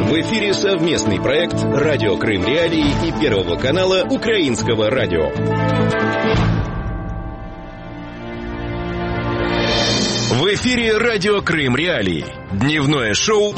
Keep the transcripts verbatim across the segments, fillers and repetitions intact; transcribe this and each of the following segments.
В эфире совместный проект «Радио Крым Реалии» и Первого канала Украинского радио. В эфире «Радио Крым Реалии». Дневное шоу.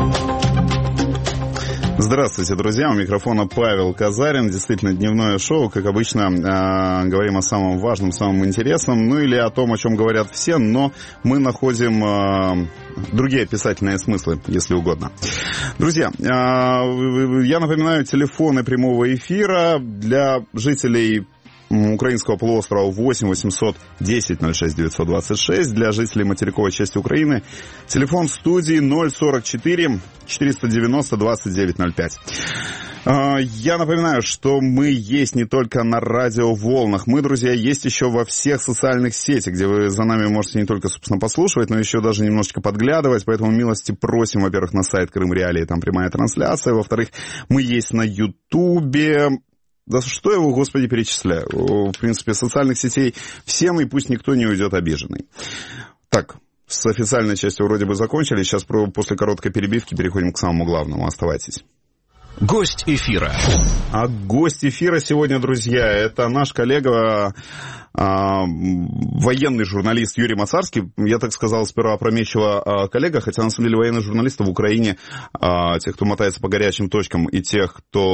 Здравствуйте, друзья. У микрофона Павел Казарин. Действительно, дневное шоу. Как обычно, э, говорим о самом важном, самом интересном, ну или о том, о чем говорят все, но мы находим э, другие описательные смыслы, если угодно. Друзья, э, я напоминаю, телефоны прямого эфира для жителей украинского полуострова восемь восемьсот десять ноль шесть девятьсот двадцать шесть, для жителей материковой части Украины телефон студии ноль сорок четыре четыреста девяносто двадцать девять ноль пять. Я напоминаю, что мы есть не только на радиоволнах. Мы, друзья, есть еще во всех социальных сетях, где вы за нами можете не только, собственно, послушивать, но еще даже немножечко подглядывать. Поэтому милости просим, во-первых, на сайт Крым Реалии, там прямая трансляция. Во-вторых, мы есть на Ютубе. Да что я его, Господи, перечисляю? В принципе, социальных сетей всем, и пусть никто не уйдет обиженный. Так, с официальной частью вроде бы закончили. Сейчас после короткой перебивки переходим к самому главному. Оставайтесь. Гость эфира. А гость эфира сегодня, друзья, это наш коллега, а, военный журналист Юрий Мацарский. Я так сказал сперва опрометчиво а, коллега, хотя на самом деле военных журналистов в Украине, а, тех, кто мотается по горячим точкам, и тех,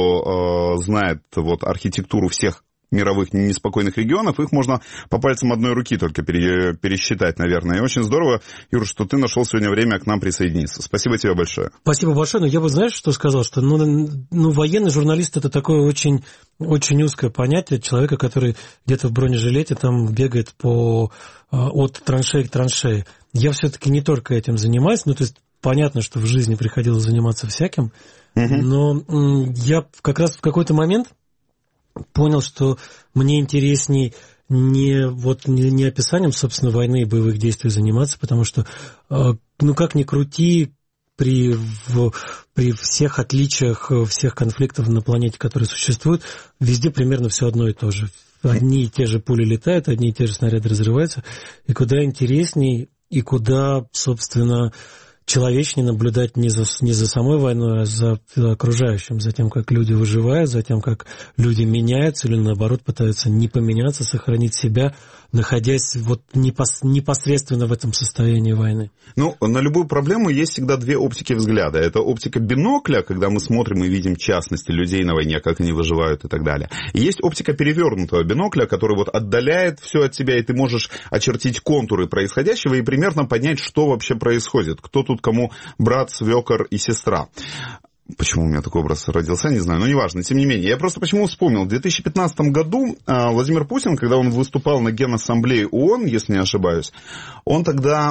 кто а, знает вот, архитектуру всех мировых неспокойных регионов, их можно по пальцам одной руки только пересчитать, наверное. И очень здорово, Юр, что ты нашел сегодня время к нам присоединиться. Спасибо тебе большое. Спасибо большое. Но я бы, знаешь, что сказал? Что ну, ну, военный журналист — это такое очень, очень узкое понятие человека, который где-то в бронежилете там бегает по, от траншеи к траншеи. Я все-таки не только этим занимаюсь. Ну, то есть понятно, что в жизни приходилось заниматься всяким. Угу. Но я как раз в какой-то момент понял, что мне интересней не, вот, не, не описанием, собственно, войны и боевых действий заниматься, потому что, ну, как ни крути, при, в, при всех отличиях, всех конфликтов на планете, которые существуют, везде примерно все одно и то же. Одни и те же пули летают, одни и те же снаряды разрываются, и куда интересней, и куда, собственно, человечнее наблюдать не за, не за самой войной, а за окружающим, за тем, как люди выживают, за тем, как люди меняются или, наоборот, пытаются не поменяться, сохранить себя, находясь вот непос, непосредственно в этом состоянии войны. Ну, на любую проблему есть всегда две оптики взгляда. Это оптика бинокля, когда мы смотрим и видим частности людей на войне, как они выживают и так далее. И есть оптика перевернутого бинокля, который вот отдаляет все от тебя, и ты можешь очертить контуры происходящего и примерно понять, что вообще происходит, кто тут кому брат, свекор и сестра. Почему у меня такой образ родился, не знаю, но неважно. Тем не менее, я просто почему вспомнил. В две тысячи пятнадцатом году Владимир Путин, когда он выступал на Генассамблее ООН, если не ошибаюсь, он тогда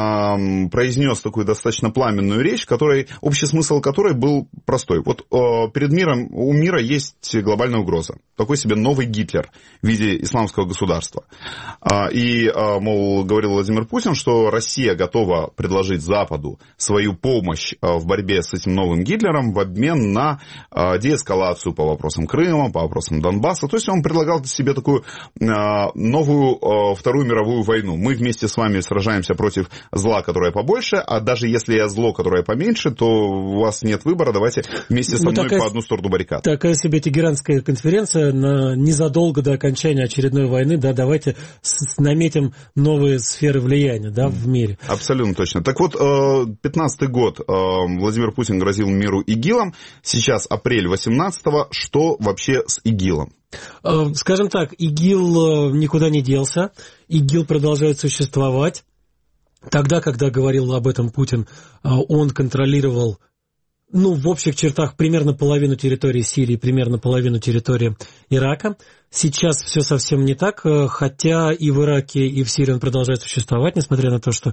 э, произнес такую достаточно пламенную речь, которой, общий смысл которой был простой. Вот э, перед миром, у мира есть глобальная угроза. Такой себе новый Гитлер в виде исламского государства. Э, и, э, мол, говорил Владимир Путин, что Россия готова предложить Западу свою помощь э, в борьбе с этим новым Гитлером в обмен на э, деэскалацию по вопросам Крыма, по вопросам Донбасса. То есть он предлагал себе такую э, новую э, Вторую мировую войну. Мы вместе с вами сражаемся против зла, которое побольше, а даже если я зло, которое поменьше, то у вас нет выбора, давайте вместе со ну, мной такая, по одну сторону баррикад. Такая себе Тегеранская конференция на, незадолго до окончания очередной войны, да, давайте с, наметим новые сферы влияния, да, в мире. Абсолютно точно. Так вот, пятнадцатый год Владимир Путин грозил миру ИГИЛом, сейчас апрель восемнадцатого, что вообще с ИГИЛом? Скажем так, ИГИЛ никуда не делся, ИГИЛ продолжает существовать. Тогда, когда говорил об этом Путин, он контролировал, ну, в общих чертах, примерно половину территории Сирии, примерно половину территории Ирака. Сейчас все совсем не так, хотя и в Ираке, и в Сирии он продолжает существовать, несмотря на то, что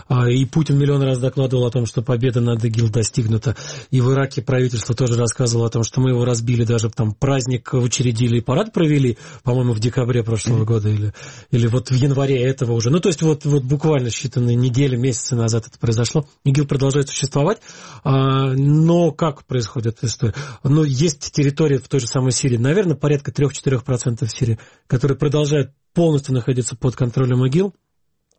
и Путин миллион раз докладывал о том, что победа над ИГИЛ достигнута, и в Ираке правительство тоже рассказывало о том, что мы его разбили, даже там праздник учредили и парад провели, по-моему, в декабре прошлого года, или, или вот в январе этого уже. Ну, то есть вот, вот буквально считанные недели, месяцы назад это произошло. ИГИЛ продолжает существовать, но как происходит эта история? Ну, есть территория в той же самой Сирии, наверное, порядка три-четыре процента в Сирии, которые продолжают полностью находиться под контролем ИГИЛ.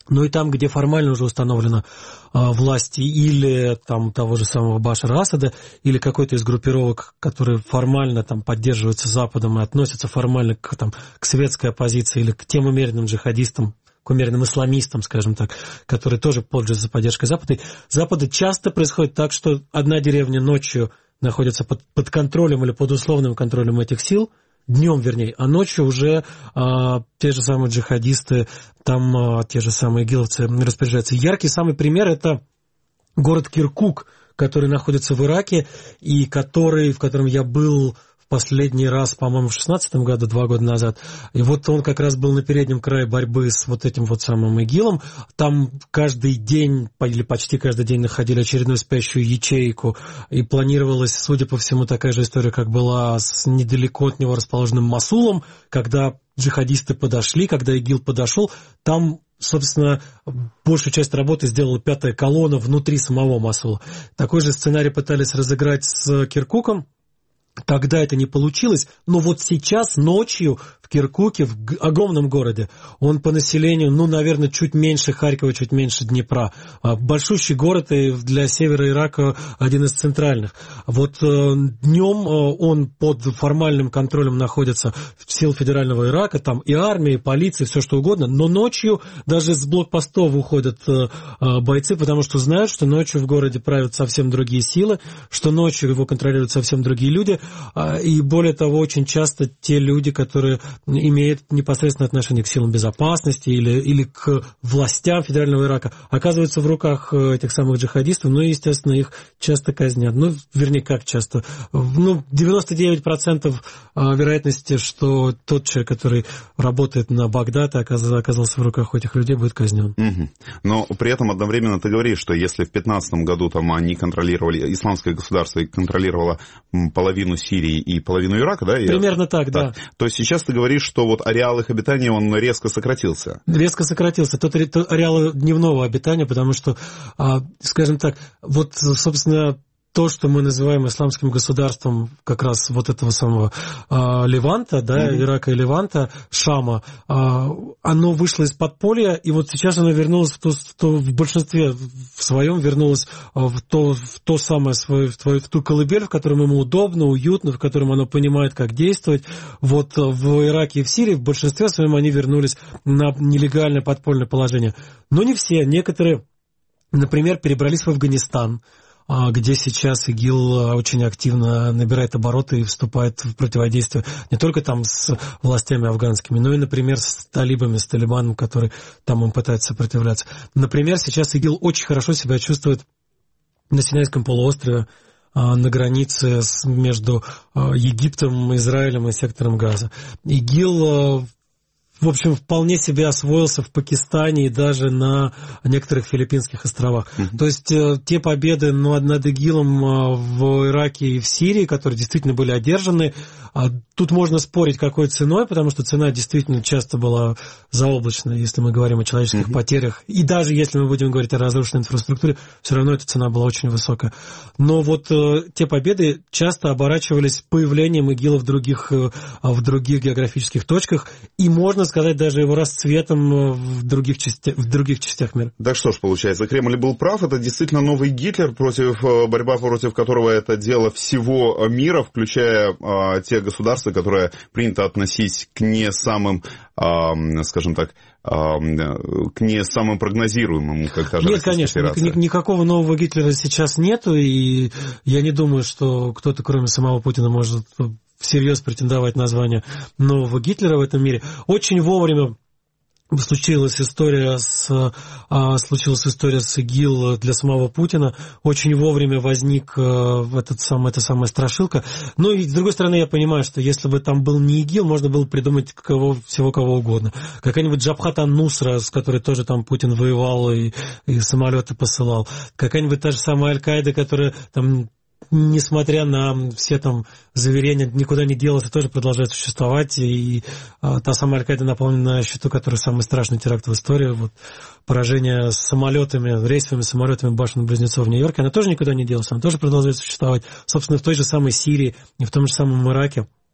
Ну и там, где формально уже установлена а, власть или там того же самого Башара Асада, или какой-то из группировок, которые формально там поддерживаются Западом и относятся формально к, там, к светской оппозиции или к тем умеренным джихадистам, к умеренным исламистам, скажем так, которые тоже пользуются поддержкой Запада. Запада часто происходит так, что одна деревня ночью находится под, под контролем или под условным контролем этих сил, днем, вернее, а ночью уже а, те же самые джихадисты, там а, те же самые игиловцы распоряжаются. Яркий самый пример – это город Киркук, который находится в Ираке, и который, в котором я был в последний раз, по-моему, в шестнадцатом году, два года назад. И вот он как раз был на переднем крае борьбы с вот этим вот самым ИГИЛом. Там каждый день, или почти каждый день находили очередную спящую ячейку, и планировалась, судя по всему, такая же история, как была с недалеко от него расположенным Мосулом, когда джихадисты подошли, когда ИГИЛ подошел, там, собственно, большую часть работы сделала пятая колонна внутри самого Мосула. Такой же сценарий пытались разыграть с Киркуком. Тогда это не получилось, но вот сейчас ночью в Киркуке, в огромном городе, он по населению, ну, наверное, чуть меньше Харькова, чуть меньше Днепра. Большущий город, и для севера Ирака один из центральных. Вот днем он под формальным контролем находится сил федерального Ирака, там и армия, и полиция, все что угодно, но ночью даже с блокпостов уходят бойцы, потому что знают, что ночью в городе правят совсем другие силы, что ночью его контролируют совсем другие люди. И более того, очень часто те люди, которые имеют непосредственное отношение к силам безопасности или, или к властям федерального Ирака, оказываются в руках этих самых джихадистов, ну и, естественно, их часто казнят. Ну, вернее, как часто? Ну, девяносто девять процентов вероятности, что тот человек, который работает на Багдад, оказался в руках у этих людей, будет казнен. Угу. Но при этом одновременно ты говоришь, что если в пятнадцатом году там они контролировали, исламское государство контролировало половину Сирии и половину Ирака, да? Примерно Я... так, да. да. То есть сейчас ты говоришь, что вот ареал их обитания, он резко сократился. Резко сократился. Тот ареал дневного обитания, потому что, скажем так, вот, собственно, то, что мы называем исламским государством как раз вот этого самого э, Леванта, да, mm-hmm. Ирака и Леванта, Шама, э, оно вышло из подполья, и вот сейчас оно вернулось в, то, в, то, в большинстве в своем, вернулось в то, в то самое, свое, в, твою, в ту колыбель, в котором ему удобно, уютно, в котором оно понимает, как действовать. Вот в Ираке и в Сирии в большинстве своем они вернулись на нелегальное подпольное положение. Но не все. Некоторые, например, перебрались в Афганистан, где сейчас ИГИЛ очень активно набирает обороты и вступает в противодействие не только там с властями афганскими, но и, например, с талибами, с Талибаном, который там им пытается сопротивляться. Например, сейчас ИГИЛ очень хорошо себя чувствует на Синайском полуострове, на границе между Египтом, Израилем и сектором Газа. ИГИЛ, в общем, вполне себе освоился в Пакистане и даже на некоторых филиппинских островах. Mm-hmm. То есть те победы ну, над ИГИЛом в Ираке и в Сирии, которые действительно были одержаны, тут можно спорить, какой ценой, потому что цена действительно часто была заоблачная, если мы говорим о человеческих mm-hmm. потерях. И даже если мы будем говорить о разрушенной инфраструктуре, все равно эта цена была очень высокая. Но вот те победы часто оборачивались появлением ИГИЛа в других, в других географических точках, и можно сказать, даже его расцветом в других, частях, в других частях мира. Так что ж, получается, Кремль был прав, это действительно новый Гитлер, против, борьба против которого это дело всего мира, включая а, те государства, которые принято относить к не самым, а, скажем так, а, к не самым прогнозируемым, как та же Нет, конечно, ни, никакого нового Гитлера сейчас нету, и я не думаю, что кто-то, кроме самого Путина, может всерьез претендовать на звание нового Гитлера в этом мире. Очень вовремя случилась история с, а, случилась история с ИГИЛ для самого Путина. Очень вовремя возник а, этот сам, эта самая страшилка. Ну и, с другой стороны, я понимаю, что если бы там был не ИГИЛ, можно было придумать кого, всего кого угодно. Какая-нибудь Джабхат ан-Нусра, с которой тоже там Путин воевал и, и самолеты посылал. Какая-нибудь та же самая Аль-Каида, которая там, несмотря на все там заверения, никуда не делась и тоже продолжает существовать. И а, та самая Аль-Каида напомнена на счету, который самый страшный теракт в истории. Вот, поражение самолетами, рейсовыми самолетами башен-близнецов в Нью-Йорке, она тоже никуда не делась, она тоже продолжает существовать. Собственно, в той же самой Сирии и в том же самом Ираке.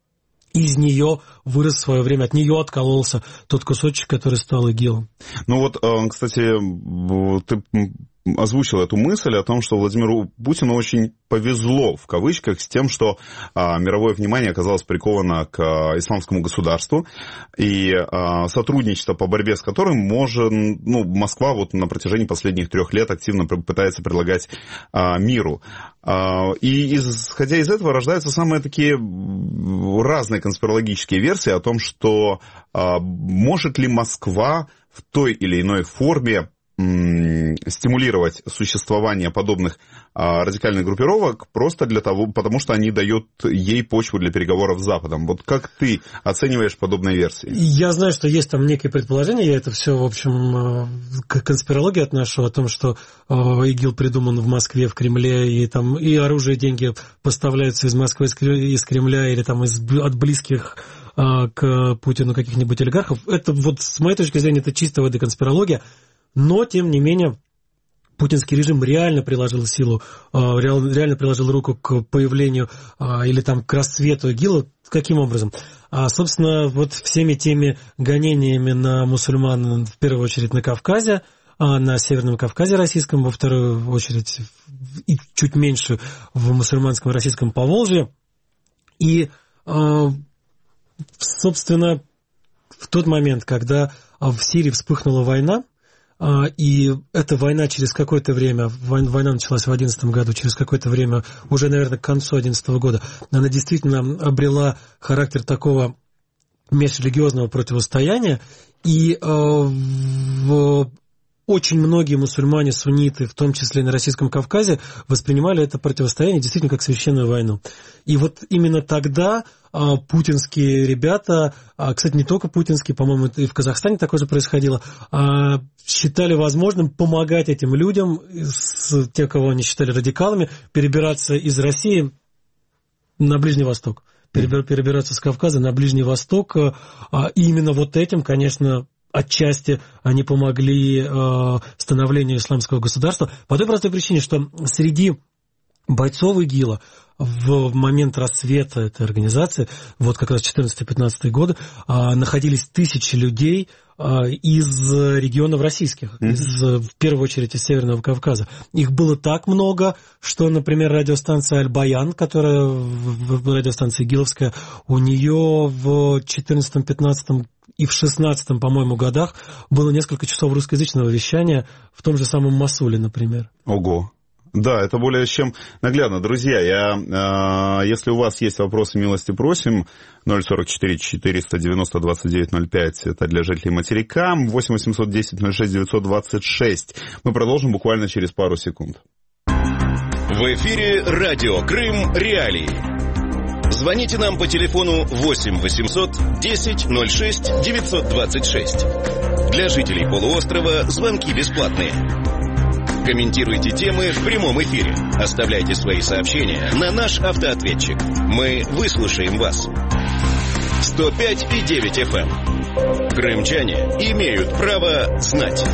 из нее вырос в свое время, от нее откололся тот кусочек, который стал ИГИЛом. Ну вот, кстати, ты озвучил эту мысль о том, что Владимиру Путину очень повезло, в кавычках, с тем, что а, мировое внимание оказалось приковано к а, исламскому государству, и а, сотрудничество, по борьбе с которым может, ну, Москва вот на протяжении последних трех лет активно пытается предлагать а, миру. А, и исходя из этого рождаются самые такие разные конспирологические версии о том, что а, может ли Москва в той или иной форме стимулировать существование подобных а, радикальных группировок просто для того, потому что они дают ей почву для переговоров с Западом. Вот как ты оцениваешь подобные версии? Я знаю, что есть там некие предположения, я это все, в общем, к конспирологии отношу, о том, что ИГИЛ придуман в Москве, в Кремле, и там и оружие, и деньги поставляются из Москвы, из Кремля, или там из, от близких к Путину каких-нибудь олигархов. Это вот, с моей точки зрения, это чистая воды конспирология. Но, тем не менее, путинский режим реально приложил силу, реально приложил руку к появлению или там к расцвету ИГИЛа. Каким образом? Собственно, вот всеми теми гонениями на мусульман, в первую очередь на Кавказе, на Северном Кавказе российском, во вторую очередь и чуть меньше в мусульманском российском Поволжье. И, собственно, в тот момент, когда в Сирии вспыхнула война, и эта война через какое-то время, война началась в две тысячи одиннадцатом году, через какое-то время, уже, наверное, к концу две тысячи одиннадцатого года, она действительно обрела характер такого межрелигиозного противостояния, и э, в, очень многие мусульмане, сунниты, в том числе и на Российском Кавказе, воспринимали это противостояние действительно как священную войну. И вот именно тогда а, путинские ребята, а, кстати, не только путинские, по-моему, и в Казахстане такое же происходило, а, считали возможным помогать этим людям, с, те, кого они считали радикалами, перебираться из России на Ближний Восток. Перебираться с Кавказа на Ближний Восток. А, и именно вот этим, конечно, отчасти они помогли э, становлению исламского государства. По той простой причине, что среди бойцов ИГИЛа в момент рассвета этой организации, вот как раз четырнадцатый-пятнадцатый годы, э, находились тысячи людей э, из регионов российских, mm-hmm. из, в первую очередь из Северного Кавказа. Их было так много, что, например, радиостанция «Аль-Баян», которая в, в радиостанция ИГИЛовская, у нее в четырнадцатом-пятнадцатом и в шестнадцатом, по-моему, годах было несколько часов русскоязычного вещания в том же самом Мосуле, например. Ого. Да, это более чем наглядно. Друзья, я, э, если у вас есть вопросы, милости просим. ноль сорок четыре четыреста девяносто двадцать девять ноль пять, это для жителей материка. восемь восемьсот десять ноль шесть девятьсот двадцать шесть. Мы продолжим буквально через пару секунд. В эфире радио Крым Реалии. Звоните нам по телефону восемь восемьсот десять ноль шесть девятьсот двадцать шесть. Для жителей полуострова звонки бесплатные. Комментируйте темы в прямом эфире. Оставляйте свои сообщения на наш автоответчик. Мы выслушаем вас. сто пять и девять эф эм. Крымчане имеют право знать.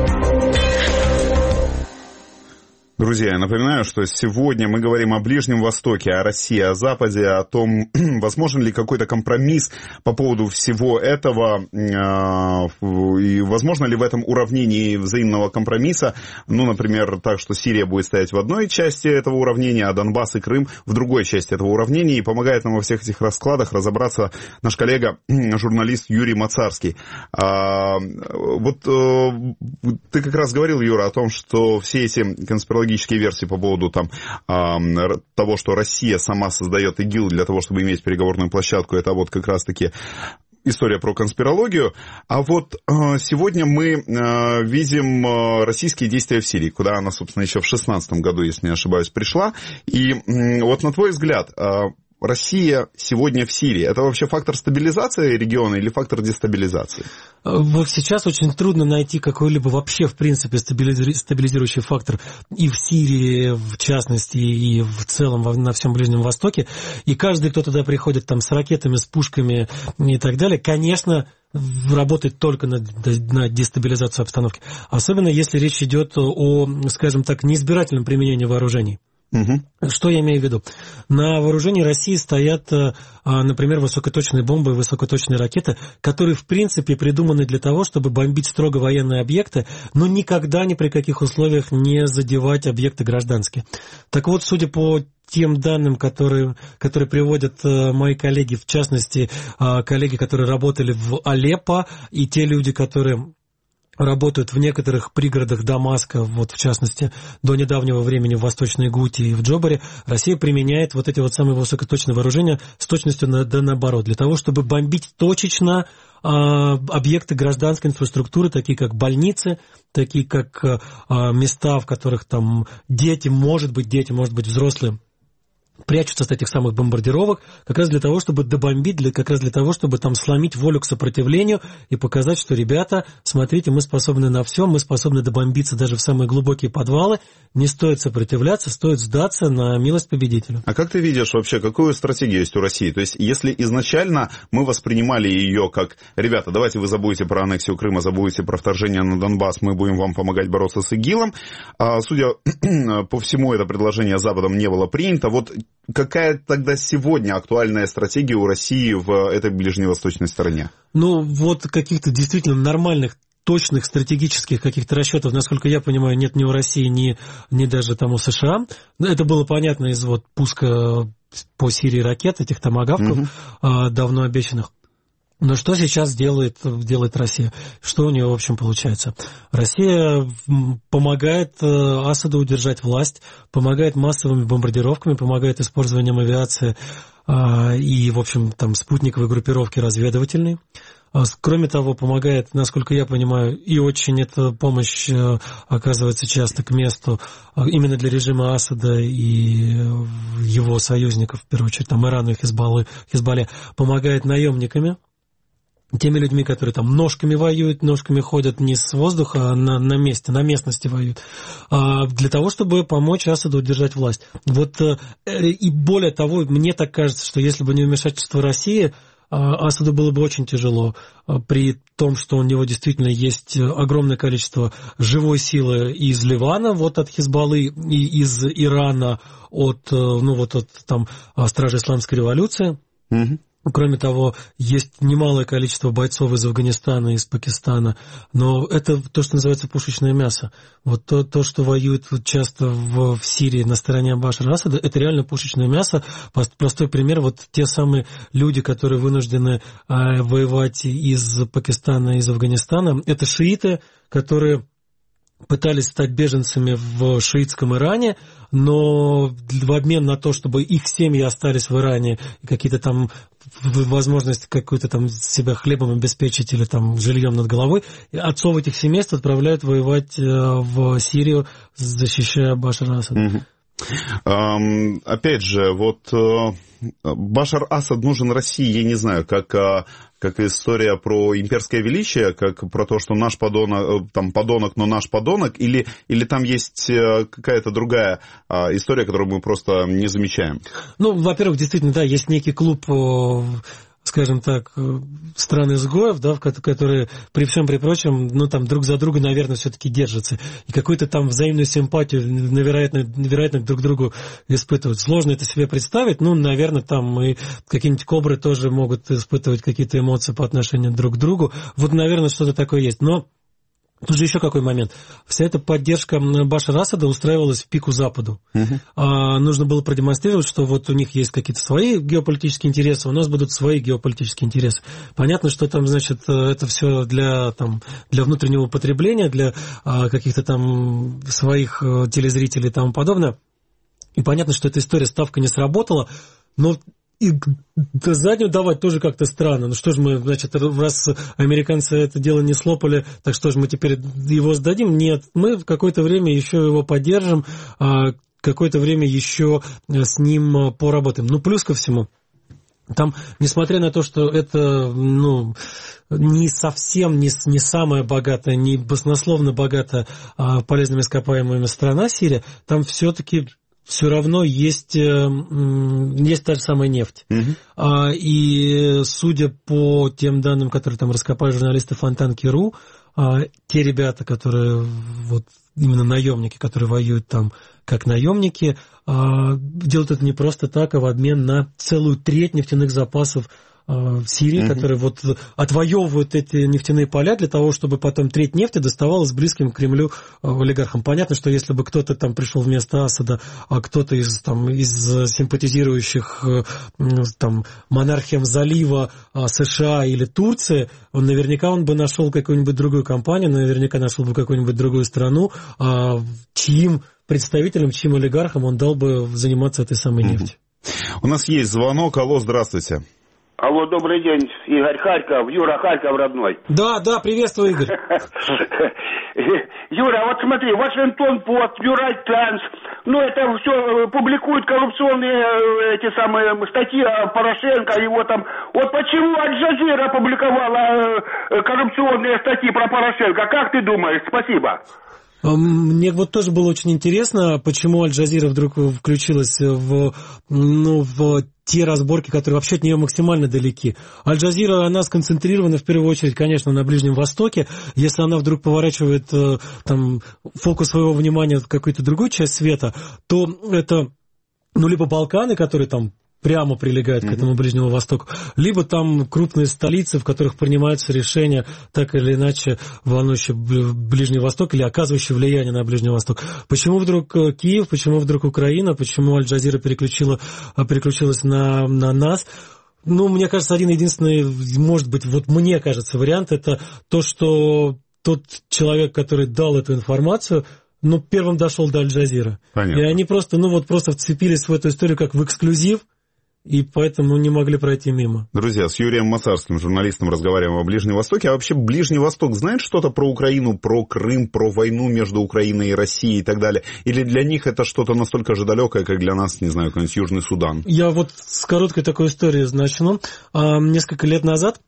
Друзья, я напоминаю, что сегодня мы говорим о Ближнем Востоке, о России, о Западе, о том, возможен ли какой-то компромисс по поводу всего этого, и возможно ли в этом уравнении взаимного компромисса, ну, например, так, что Сирия будет стоять в одной части этого уравнения, а Донбасс и Крым в другой части этого уравнения, и помогает нам во всех этих раскладах разобраться наш коллега, журналист Юрий Мацарский. Вот ты как раз говорил, Юра, о том, что все эти конспирологические версии по поводу там, э, того, что Россия сама создает ИГИЛ для того, чтобы иметь переговорную площадку, это вот как раз-таки история про конспирологию. А вот э, сегодня мы э, видим э, российские действия в Сирии, куда она, собственно, еще в шестнадцатом году, если не ошибаюсь, пришла. И э, вот на твой взгляд, э, Россия сегодня в Сирии, это вообще фактор стабилизации региона или фактор дестабилизации? Вот сейчас очень трудно найти какой-либо вообще, в принципе, стабилизирующий фактор и в Сирии, в частности, и в целом на всем Ближнем Востоке. И каждый, кто туда приходит там, с ракетами, с пушками и так далее, конечно, работает только на, на дестабилизацию обстановки. Особенно если речь идет о, скажем так, неизбирательном применении вооружений. Угу. Что я имею в виду? На вооружении России стоят, например, высокоточные бомбы и высокоточные ракеты, которые, в принципе, придуманы для того, чтобы бомбить строго военные объекты, но никогда ни при каких условиях не задевать объекты гражданские. Так вот, судя по тем данным, которые, которые приводят мои коллеги, в частности, коллеги, которые работали в Алеппо, и те люди, которые работают в некоторых пригородах Дамаска, вот в частности, до недавнего времени в Восточной Гуте и в Джобаре, Россия применяет вот эти вот самые высокоточные вооружения с точностью на, да наоборот, для того, чтобы бомбить точечно а, объекты гражданской инфраструктуры, такие как больницы, такие как а, места, в которых там дети, может быть, дети, может быть, взрослые, прячутся с этих самых бомбардировок, как раз для того, чтобы добомбить, для, как раз для того, чтобы там сломить волю к сопротивлению и показать, что, ребята, смотрите, мы способны на все, мы способны добомбиться даже в самые глубокие подвалы, не стоит сопротивляться, стоит сдаться на милость победителю. А как ты видишь вообще, какую стратегию есть у России? То есть, если изначально мы воспринимали ее как, ребята, давайте вы забудете про аннексию Крыма, забудете про вторжение на Донбасс, мы будем вам помогать бороться с ИГИЛом, а, судя по всему, это предложение Западом не было принято, вот какая тогда сегодня актуальная стратегия у России в этой ближневосточной стороне? Ну, вот каких-то действительно нормальных, точных стратегических каких-то расчетов, насколько я понимаю, нет ни у России, ни, ни даже там у США. Это было понятно из вот пуска по Сирии ракет, этих томагавков, угу. давно обещанных. Но что сейчас делает, делает Россия? Что у нее, в общем, получается? Россия помогает Асаду удержать власть, помогает массовыми бомбардировками, помогает использованием авиации и, в общем, там спутниковой группировки разведывательной. Кроме того, помогает, насколько я понимаю, и очень эта помощь оказывается часто к месту именно для режима Асада и его союзников, в первую очередь, там Ирану и Хизбаллы, Хизбалле, помогает наемниками, теми людьми, которые там ножками воюют, ножками ходят не с воздуха, а на, на месте, на местности воюют, а для того, чтобы помочь Асаду удержать власть. Вот, и более того, мне так кажется, что если бы не вмешательство России, Асаду было бы очень тяжело, при том, что у него действительно есть огромное количество живой силы из Ливана, вот от Хизбаллы, и из Ирана, от, ну, вот от там, Стражи Исламской революции. Mm-hmm. Кроме того, есть немалое количество бойцов из Афганистана, из Пакистана, но это то, что называется пушечное мясо. Вот то, то что воюет часто в, в Сирии на стороне Башара Асада, это реально пушечное мясо. Простой пример, вот те самые люди, которые вынуждены а, воевать из Пакистана, из Афганистана, это шииты, которые пытались стать беженцами в шиитском Иране, но в обмен на то, чтобы их семьи остались в Иране, и какие-то там возможность какую-то там себя хлебом обеспечить или там жильем над головой, отцов этих семейств отправляют воевать в Сирию, защищая Башара Асада. Угу. Um, опять же, вот uh, Башар Асад нужен России, я не знаю, как, uh, как история про имперское величие, как про то, что наш подонок, там, подонок, но наш подонок, или, или там есть uh, какая-то другая uh, история, которую мы просто не замечаем? Ну, во-первых, действительно, да, есть некий клуб, скажем так, стран-изгоев, да, которые при всем при прочем, ну, там, друг за друга, наверное, все-таки держатся. И какую-то там взаимную симпатию, вероятно, вероятно, друг к другу испытывают. Сложно это себе представить, ну, наверное, там и какие-нибудь кобры тоже могут испытывать какие-то эмоции по отношению друг к другу. Вот, наверное, что-то такое есть. Но тут же еще какой момент. Вся эта поддержка Башара Асада устраивалась в пику Западу. Uh-huh. А, нужно было продемонстрировать, что вот у них есть какие-то свои геополитические интересы, у нас будут свои геополитические интересы. Понятно, что там, значит, это все для, там, для внутреннего потребления, для а, каких-то там своих телезрителей и тому подобное. И понятно, что эта история, ставка не сработала, но и заднюю давать тоже как-то странно. Ну что ж мы, значит, раз американцы это дело не слопали, так что ж мы теперь его сдадим? Нет, мы в какое-то время еще его поддержим, какое-то время еще с ним поработаем. Ну, плюс ко всему, там, несмотря на то, что это, ну, не совсем, не, не самая богатая, не баснословно богатая полезными ископаемыми страна Сирия, там все-таки все равно есть, есть та же самая нефть. Uh-huh. И судя по тем данным, которые там раскопали журналисты Фонтанки точка ру, а, те ребята, которые вот именно наемники, которые воюют там как наемники, а, делают это не просто так, а в обмен на целую треть нефтяных запасов в Сирии, mm-hmm. которые вот отвоевывают эти нефтяные поля для того, чтобы потом треть нефти доставалась близким к Кремлю олигархам. Понятно, что если бы кто-то там пришел вместо Асада, а кто-то из, там, из симпатизирующих там, монархиям залива США или Турции, он наверняка он бы нашел какую-нибудь другую компанию, наверняка нашел бы какую-нибудь другую страну, чьим представителям, чьим олигархам он дал бы заниматься этой самой mm-hmm. нефтью. У нас есть звонок. Алло, здравствуйте. Алло, добрый день, Игорь, Харьков, Юра, Харьков родной. Да, да, приветствую, Игорь. Юра, вот смотри, Вашингтон Пост, Нью-Йорк Таймс, ну это все публикуют коррупционные эти самые статьи о Порошенко, его там. Вот почему Аль-Джазира опубликовала коррупционные статьи про Порошенко? Как ты думаешь? Спасибо. Мне вот тоже было очень интересно, почему Аль-Джазира вдруг включилась в, ну, в те разборки, которые вообще от нее максимально далеки. Аль-Джазира, она сконцентрирована в первую очередь, конечно, на Ближнем Востоке. Если она вдруг поворачивает там, фокус своего внимания в какую-то другую часть света, то это, ну, либо Балканы, которые там прямо прилегают mm-hmm. к этому Ближнему Востоку, либо там крупные столицы, в которых принимаются решения, так или иначе, волнующие Ближний Восток или оказывающие влияние на Ближний Восток. Почему вдруг Киев, почему вдруг Украина, почему Аль-Джазира переключила, переключилась на, на нас? Ну, мне кажется, один-единственный, может быть, вот мне кажется, вариант, это то, что тот человек, который дал эту информацию, ну, первым дошел до Аль-Джазира. Понятно. И они просто, ну, вот просто вцепились в эту историю как в эксклюзив, и поэтому не могли пройти мимо. Друзья, с Юрием Масарским, журналистом, разговариваем о Ближнем Востоке. А вообще Ближний Восток знает что-то про Украину, про Крым, про войну между Украиной и Россией и так далее? Или для них это что-то настолько же далекое, как для нас, не знаю, какой-нибудь Южный Судан? Я вот с короткой такой историей начну. Несколько лет назад,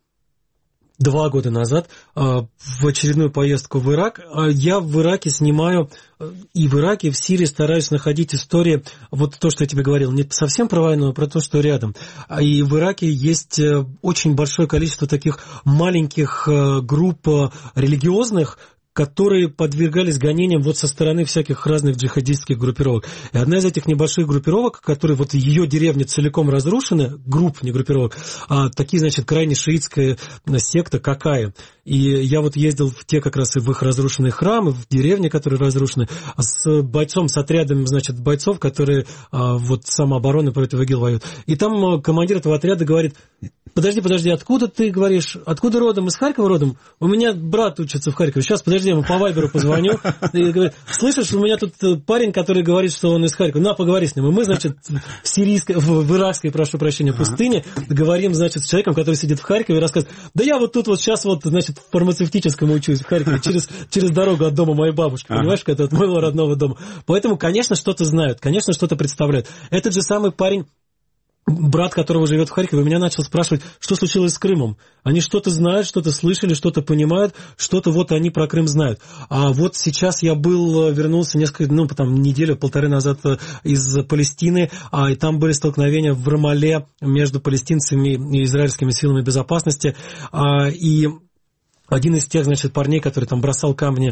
два года назад, в очередную поездку в Ирак, я в Ираке снимаю, и в Ираке, и в Сирии стараюсь находить истории, вот то, что я тебе говорил, не совсем про войну, а про то, что рядом. И в Ираке есть очень большое количество таких маленьких групп религиозных, которые подвергались гонениям вот со стороны всяких разных джихадистских группировок. И одна из этих небольших группировок, которые вот ее деревни целиком разрушены, групп, не группировок, а такие, значит, крайне шиитская секта Какая. И я вот ездил в те как раз и в их разрушенные храмы, в деревни, которые разрушены, с бойцом, с отрядом, значит, бойцов, которые а, вот самообороны против ИГИЛ воюют. И там командир этого отряда говорит: подожди, подожди, откуда ты говоришь, откуда родом? Из Харькова родом? У меня брат учится в Харькове. Сейчас, подожди, я ему по вайберу позвоню. И говорит: слышишь, у меня тут парень, который говорит, что он из Харькова. На, поговори с ним. И мы, значит, в сирийской, в, в иракской, прошу прощения, пустыне говорим, значит, с человеком, который сидит в Харькове и рассказывает: да я вот тут вот сейчас вот, значит, в фармацевтическом учусь в Харькове, через, через дорогу от дома моей бабушки, понимаешь, это от моего родного дома. Поэтому, конечно, что-то знают, конечно, что-то представляют. Этот же самый парень, брат которого живет в Харькове, меня начал спрашивать, что случилось с Крымом. Они что-то знают, что-то слышали, что-то понимают, что-то вот они про Крым знают. А вот сейчас я был, вернулся несколько, ну, там, неделю, полторы назад из Палестины, а, и там были столкновения в Рамале между палестинцами и израильскими силами безопасности, а, и один из тех, значит, парней, который там бросал камни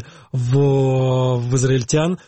в, в израильтян,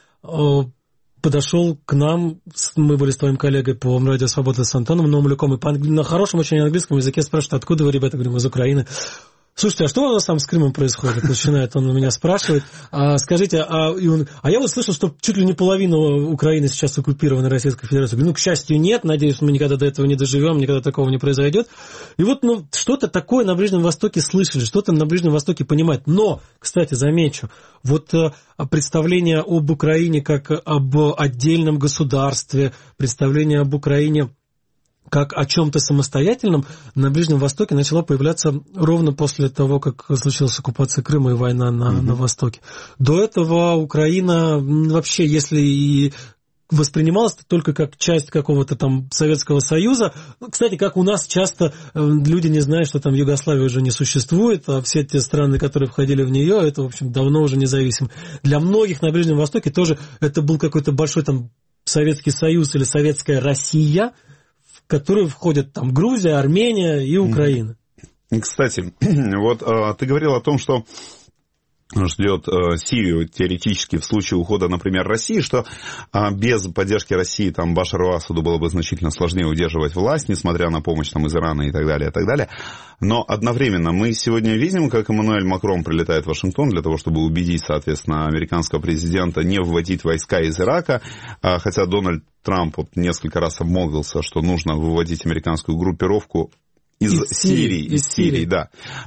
подошел к нам, мы были с твоим коллегой по радио «Свобода» с Антоном Новомлюком, и по, на хорошем очень английском языке спрашивает: откуда вы, ребята? Говорим: из Украины. Слушайте, а что у нас там с Крымом происходит? Начинает он у меня спрашивать. А, скажите, а, и он, а я вот слышал, что чуть ли не половина Украины сейчас оккупирована Российской Федерацией. Ну, к счастью, нет. Надеюсь, мы никогда до этого не доживем, никогда такого не произойдет. И вот, ну, что-то такое на Ближнем Востоке слышали, что-то на Ближнем Востоке понимают. Но, кстати, замечу, вот представление об Украине как об отдельном государстве, представление об Украине как о чем-то самостоятельном на Ближнем Востоке начала появляться ровно после того, как случилась оккупация Крыма и война на, mm-hmm. на Востоке. До этого Украина вообще, если и воспринималась только как часть какого-то там Советского Союза. Кстати, как у нас часто люди не знают, что там Югославия уже не существует, а все те страны, которые входили в нее, это, в общем, давно уже независимо. Для многих на Ближнем Востоке тоже это был какой-то большой там Советский Союз или Советская Россия, в которую входят там Грузия, Армения и Украина. Кстати, вот ты говорил о том, что ждет э, Сирию теоретически в случае ухода, например, России, что э, без поддержки России там Башару Асаду было бы значительно сложнее удерживать власть, несмотря на помощь там из Ирана и так далее, и так далее. Но одновременно мы сегодня видим, как Эммануэль Макрон прилетает в Вашингтон для того, чтобы убедить, соответственно, американского президента не вводить войска из Ирака, э, хотя Дональд Трамп вот несколько раз обмолвился, что нужно выводить американскую группировку Из, из Сирии, Сирии, из Сирии, да.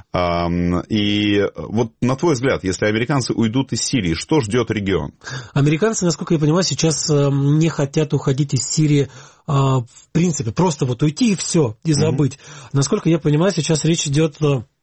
И вот на твой взгляд, если американцы уйдут из Сирии, что ждет регион? Американцы, насколько я понимаю, сейчас не хотят уходить из Сирии в принципе, просто вот уйти и все, и забыть. Mm-hmm. Насколько я понимаю, сейчас речь идет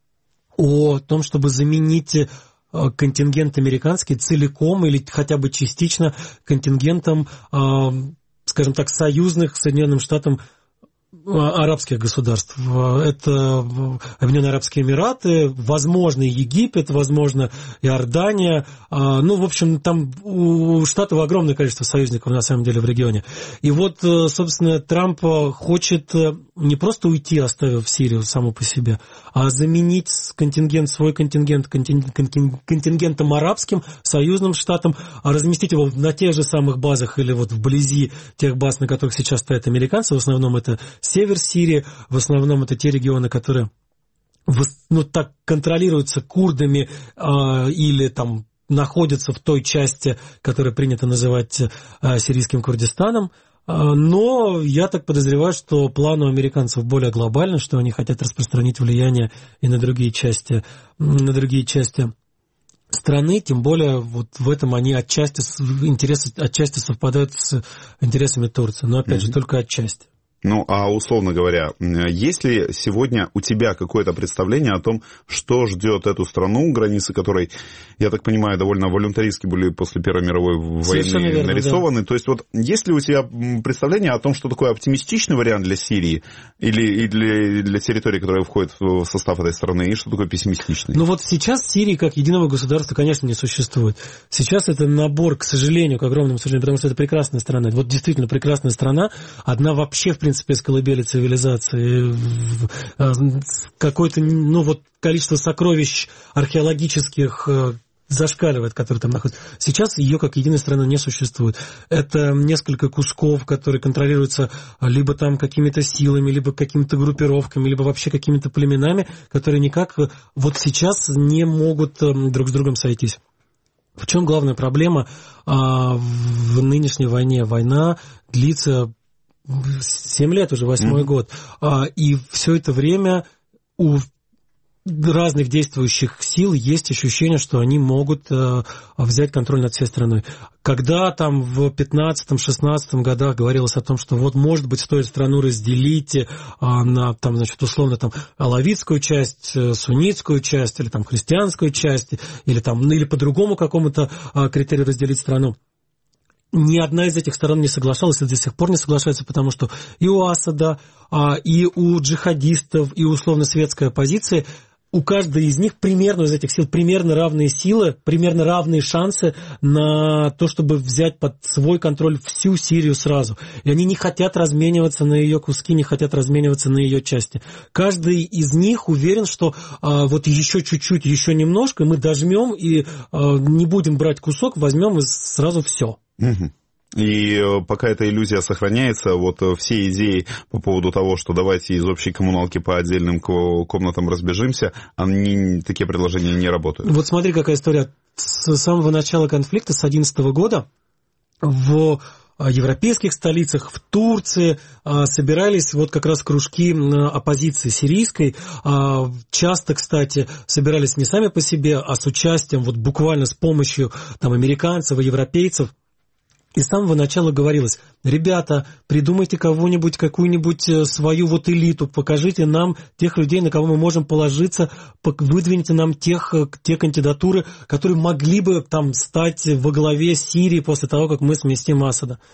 о том, чтобы заменить контингент американский целиком или хотя бы частично контингентом, скажем так, союзных Соединенным Штатам арабских государств. Это Объединенные Арабские Эмираты, возможно, Египет, возможно, Иордания. Ну, в общем, там у Штатов огромное количество союзников, на самом деле, в регионе. И вот, собственно, Трамп хочет не просто уйти, оставив Сирию саму по себе, а заменить контингент, свой контингент контингентом арабским, союзным штатом, а разместить его на тех же самых базах или вот вблизи тех баз, на которых сейчас стоят американцы. В основном это север Сирии, в основном это те регионы, которые ну, так контролируются курдами э, или там находятся в той части, которую принято называть э, сирийским Курдистаном. Но я так подозреваю, что план у американцев более глобальный, что они хотят распространить влияние и на другие части, на другие части страны, тем более вот в этом они отчасти, интересы, отчасти совпадают с интересами Турции, но опять mm-hmm. же только отчасти. Ну, а условно говоря, есть ли сегодня у тебя какое-то представление о том, что ждет эту страну, границы которой, я так понимаю, довольно волюнтаристски были после Первой мировой войны верно, нарисованы? Да. То есть вот есть ли у тебя представление о том, что такое оптимистичный вариант для Сирии или и для, для территории, которая входит в состав этой страны, и что такое пессимистичный? Ну вот сейчас Сирии как единого государства, конечно, не существует. Сейчас это набор, к сожалению, к огромному сожалению, потому что это прекрасная страна. Вот действительно прекрасная страна, одна вообще, в принципе, в принципе, из колыбели цивилизации, какое-то, ну, вот количество сокровищ археологических зашкаливает, которые там находятся. Сейчас ее как единой страны не существует. Это несколько кусков, которые контролируются либо там какими-то силами, либо какими-то группировками, либо вообще какими-то племенами, которые никак вот сейчас не могут друг с другом сойтись. В чем главная проблема в нынешней войне? Война длится семь лет уже, восьмой mm-hmm. год. И все это время у разных действующих сил есть ощущение, что они могут взять контроль над всей страной. Когда там в пятнадцатом-шестнадцатом годах говорилось о том, что вот, может быть, стоит страну разделить на, там, значит, условно, там, алавитскую часть, суннитскую часть, или там христианскую часть, или там, ну, или по другому какому-то критерию разделить страну, ни одна из этих сторон не соглашалась и до сих пор не соглашается, потому что и у Асада, и у джихадистов, и условно-светской оппозиции, у каждой из них примерно из этих сил примерно равные силы, примерно равные шансы на то, чтобы взять под свой контроль всю Сирию сразу. И они не хотят размениваться на ее куски, не хотят размениваться на ее части. Каждый из них уверен, что а, вот еще чуть-чуть, еще немножко, мы дожмем и а, не будем брать кусок, возьмем и сразу все. Угу. И пока эта иллюзия сохраняется, вот все идеи по поводу того, что давайте из общей коммуналки по отдельным комнатам разбежимся, они, такие предложения не работают. Вот смотри, какая история. С самого начала конфликта, с две тысячи одиннадцатого года, в европейских столицах, в Турции собирались вот как раз кружки оппозиции сирийской. Часто, кстати, собирались не сами по себе, а с участием, вот буквально с помощью там, американцев и европейцев. И с самого начала говорилось: ребята, придумайте кого-нибудь, какую-нибудь свою вот элиту, покажите нам тех людей, на кого мы можем положиться, выдвините нам тех, те кандидатуры, которые могли бы там стать во главе Сирии после того, как мы сместим Асада.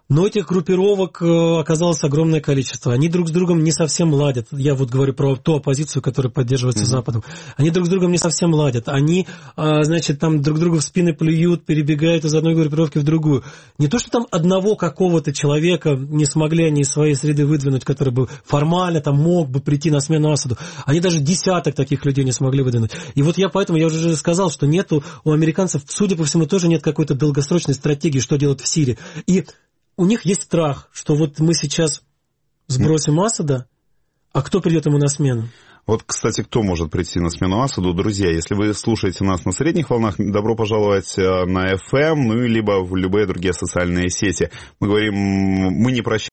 Но этих группировок оказалось огромное количество. Они друг с другом не совсем ладят. Я вот говорю про ту оппозицию, которая поддерживается mm-hmm. Западом. Они друг с другом не совсем ладят. Они, значит, там друг друга в спины плюют, перебегают из одной группировки в другую. Не то, что там одного какого-то человека не смогли они из своей среды выдвинуть, который бы формально там мог бы прийти на смену Асаду. Они даже десяток таких людей не смогли выдвинуть. И вот я поэтому, я уже сказал, что нету у американцев, судя по всему, тоже нет какой-то долгосрочной стратегии, что делать в Сирии. И у них есть страх, что вот мы сейчас сбросим Асада, а кто придет ему на смену? Вот, кстати, кто может прийти на смену Асаду? Друзья, если вы слушаете нас на средних волнах, добро пожаловать на эф эм, ну и либо в любые другие социальные сети. Мы говорим, мы не прощаемся